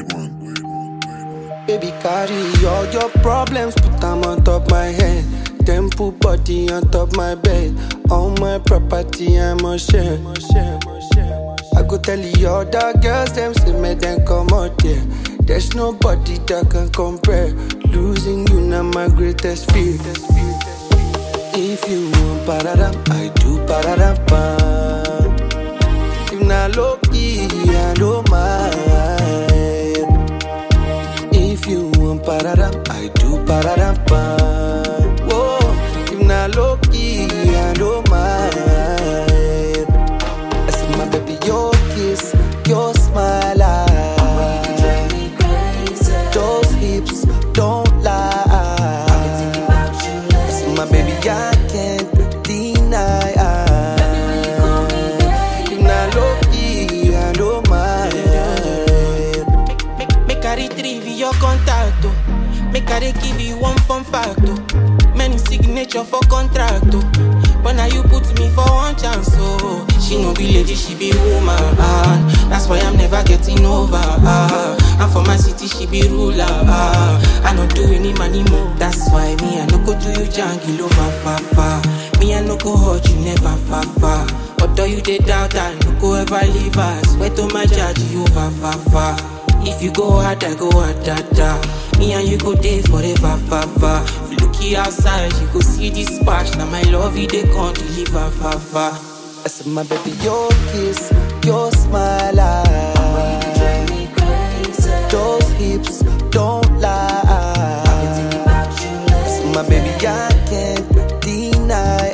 Baby, carry all your problems, put them on top my head. Then put body on top my bed. All my property, I'm a share. I go tell you all the girls, them say me then come out there. There's nobody that can compare. Losing you now my greatest fear. If you want pararam, I do pararam. If not low key, I don't mind. If you want pararam, I do pararam. Whoa, if not low key, I don't mind. I see my baby, your kiss, your smile, those hips don't lie. I see my baby, I can't deny. If not low key, I don't mind. Make I retrieve your contact, oh. Make I give you one fun fact, oh. Many signature for contract, oh. But now you put me for one chance, oh. She no be lady, she be woman. That's why I'm never getting over. And for my city, she be ruler. I don't do any money more. That's why me, I no go do you jungle over, fa. Me, I no go hurt you, never, fa. Although you did doubt, I no go ever leave us. Wait till my judge, you over, fa. If you go hard, I go hard, Me and you go there forever, fa. If you look here outside, you go see this splash. Now my love, you they can't deliver, fa. I said my baby, your kiss, your smile, those hips don't lie. I said my baby, I can't deny.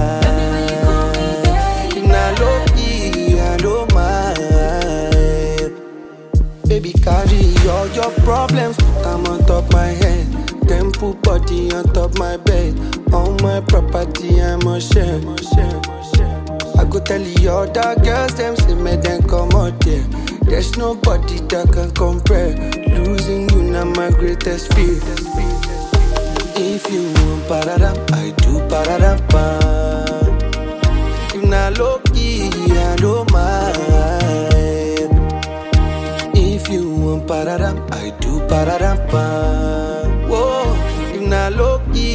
If not low key, I don't mind. Baby, carry all your problems, put them on top my head. Then put body on top my bed. All my property, I'm a share. I go tell you all the girls, them say me then come out there. There's nobody that can compare. Losing you now my greatest fear. If you want pararam, I do pararam. If not low key, I don't mind. If you want pararam, I do pararam. Whoa, if not low key,